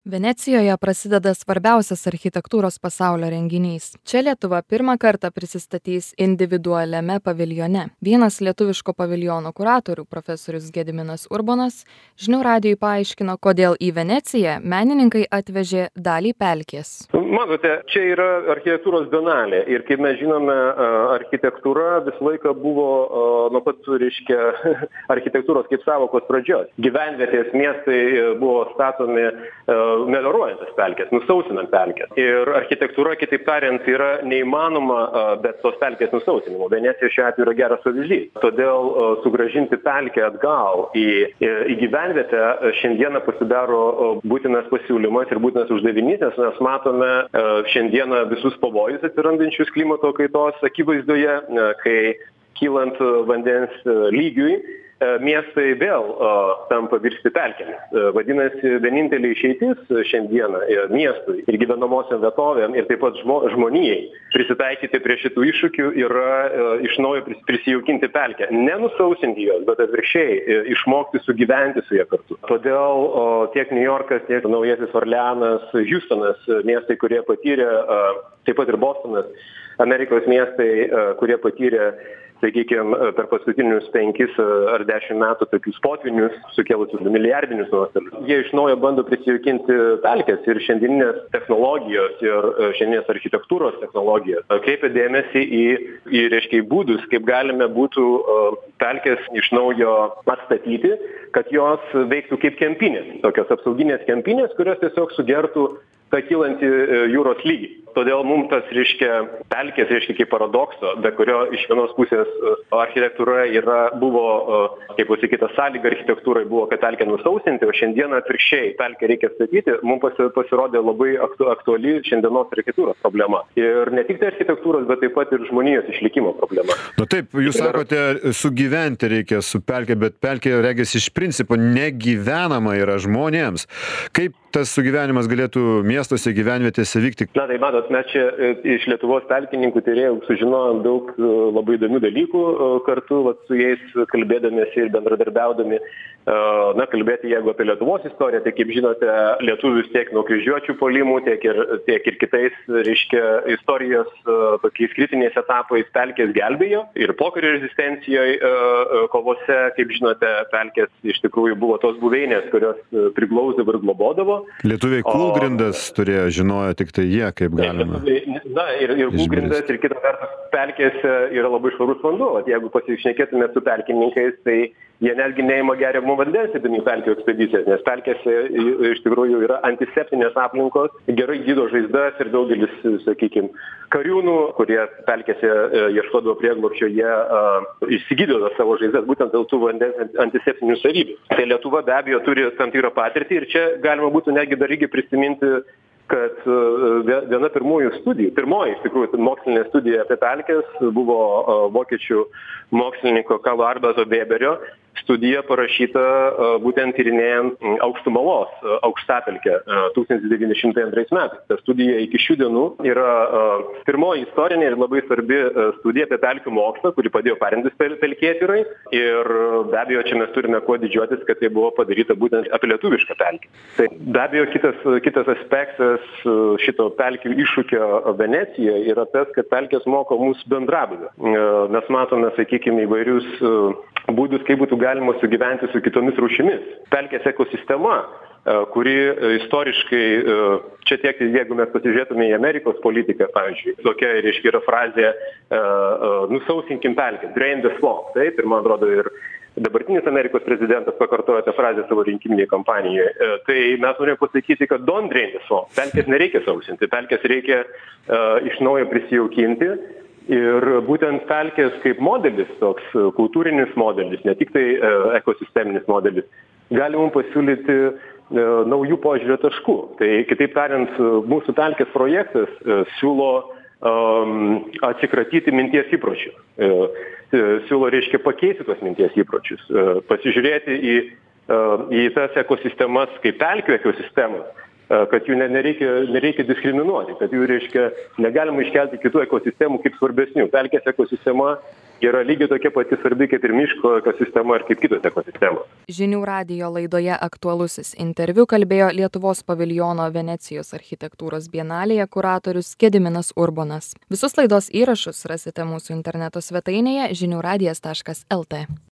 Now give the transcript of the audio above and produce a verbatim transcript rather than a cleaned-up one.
Venecijoje prasideda svarbiausias architektūros pasaulio renginys. Čia Lietuva pirmą kartą prisistatys individualiame paviljone. Vienas lietuviško paviljono kuratorių, profesorius Gediminas Urbonas, žinių radijui paaiškino, kodėl į Veneciją menininkai atvežė dalį pelkės. Matote, čia yra architektūros bienalė ir kaip mes žinome, architektūra visą laiką buvo nuo pat, reiškia, architektūros kaip savokos pradžios. Gyvenvietės miestai buvo statomi melioruojant tas pelkės, nusausinant pelkės. Ir architektūra, kitaip tariant, yra neįmanoma be tos pelkės nusausinimo. Venecija šiuo atveju yra geras pavyzdys. Todėl sugrąžinti pelkę atgal į, į gyvenvietę šiandieną pasidaro būtinas pasiūlymas ir būtinas uždavinys, nes mes matome šiandieną visus pavojus atsirandančius klimato kaitos akivaizdoje, kai kylant vandens lygiui, miestai vėl uh, tampa virsti pelkėmis. Uh, vadinasi, vienintelė išeitis šiandieną uh, miestui ir gyvenamosiam vietovėm ir taip pat žmo, žmonijai prisitaikyti prie šitų iššūkių yra uh, iš naujo pris, prisijaukinti pelkę. Nenusausinti jos, bet atvirkščiai uh, išmokti sugyventi su ja kartu. Todėl uh, tiek New Yorkas, tiek Naujasis Orleanas, Houstonas, uh, miestai, kurie patyrė, uh, taip pat ir Bostonas, Amerikos miestai, uh, kurie patyrė sakykime, per paskutinius penkis ar dešimt metų tokius potvinius sukėlusius milijardinius nuostolius. Jie iš naujo bando prisijaukinti pelkes ir šiandieninės technologijos ir šiandienės architektūros technologijos kreipia dėmesį į, į reiškia, būdus, kaip galime būtų pelkes iš naujo atstatyti, kad jos veiktų kaip kempinės, tokios apsauginės kempinės, kurios tiesiog sugertų tą kylantį jūros lygį. Todėl mums tas, reiškia, pelkės, reiškia, kaip paradokso, be kurio iš vienos pusės architektūra yra, buvo, kaip pasakyta, sąlyga architektūrai buvo, kad pelkę nusausinti, o šiandieną atvirkščiai pelkę reikia statyti, mums pasirodė labai aktu, aktuali šiandienos architektūros problema. Ir ne tik tai architektūros, bet taip pat ir žmonijos išlikimo problema. Na taip, jūs ir sakote, sugyventi reikia su pelkė, bet pelkė, regis, iš principo negyvenama yra žmonėms. Kaip tas sugyvenimas galėtų miestuose, gyvenvietėse vykti? Na tai matot, mes čia iš Lietuvos pelkininkų tyrėjų sužinojom daug labai įdomių dalykų kartu, vat, su jais kalbėdamėsi ir bendradarbiaudami. Na, kalbėti jeigu apie Lietuvos istoriją, tai kaip žinote, lietuvius tiek nuo kryžiuočių puolimų, tiek ir, tiek ir kitais, reiškia, istorijos tokiais kritiniais etapais pelkės gelbėjo. Ir pokario rezistencijoje kovose, kaip žinote, pelkės iš tikrųjų buvo tos buveinės, kurios priglausdavo ir globodavo. Lietuviai Kūlgrindas o... turėjo, žinojo tik tai jie, kaip galima. Na, ir, ir Kūlgrindas, ir kita vertus pelkėse yra labai švarus vanduo. Jeigu pasišnekėtume su pelkininkais, tai jie netgi neima geriamo vandens į pelkių ekspedicijas, nes pelkėse iš tikrųjų yra antiseptinės aplinkos, gerai gydo žaizdas ir daugelis, sakykime, kariūnų, kurie pelkėse ieškodavo prieglobsčio, jie uh, išsigydavo savo žaizdas būtent dėl tų vandens antiseptinių savybių. Tai Lietuva be abejo turi tam tikrą patirtį ir čia galima būtų netgi dar irgi prisiminti, kad viena pirmųjų studijų, pirmoji iš tikrųjų mokslinė studija apie pelkes buvo vokiečių mokslininko Karlo Alberto Weberio studija parašyta būtent tyrinėjant Aukštumalos aukštapelkę tūkstantis devyni šimtai antrais metais. Ta studija iki šių dienų yra pirmoji istorinė ir labai svarbi studija apie pelkių mokslą, kuri padėjo parengtis pelkėtyrai. Ir be abejo, čia mes turime kuo didžiuotis, kad tai buvo padaryta būtent apie lietuvišką pelkę. Tai be abejo, kitas, kitas aspektas šito pelkių iššūkio Venecijoje yra tas, kad pelkės moko mūsų bendravimą. Mes matome, sakykime, įvairius būdus, kaip būtų galima sugyventi su kitomis rūšimis. Pelkės ekosistema, kuri istoriškai, čia tiek, jeigu mes pasižiūrėtume į Amerikos politiką, pavyzdžiui, tokia, reiškia, yra frazė nusausinkim pelkę, drain the swamp, taip, ir man atrodo ir dabartinis Amerikos prezidentas pakartojo tą frazę savo rinkiminėje kampanijoje. Tai mes norime pasakyti, kad don't drain the swamp, pelkės nereikia sausinti, pelkės reikia uh, iš naujo prisijaukinti. Ir būtent pelkės kaip modelis, toks kultūrinis modelis, ne tik tai e, ekosisteminis modelis, gali mums pasiūlyti e, naujų požiūrio taškų. Tai kitaip tariant, mūsų pelkės projektas e, siūlo um, atsikratyti minties įpročių. E, e, siūlo, reiškia, pakeisti tos minties įpročius, e, pasižiūrėti į, e, į tas ekosistemas kaip pelkių ekosistemas, kad jų ne, nereikia, nereikia diskriminuoti, kad jų, reiškia, negalima iškelti kitų ekosistemų kaip svarbesnių. Pelkės ekosistema yra lygiai tokia pati svarbi kaip ir miško ekosistema ir kaip kitos ekosistemos. Žinių radijo laidoje Aktualusis interviu kalbėjo Lietuvos paviljono Venecijos architektūros bienalėje kuratorius Gediminas Urbonas. Visus laidos įrašus rasite mūsų interneto svetainėje žinių radijas taškas lt.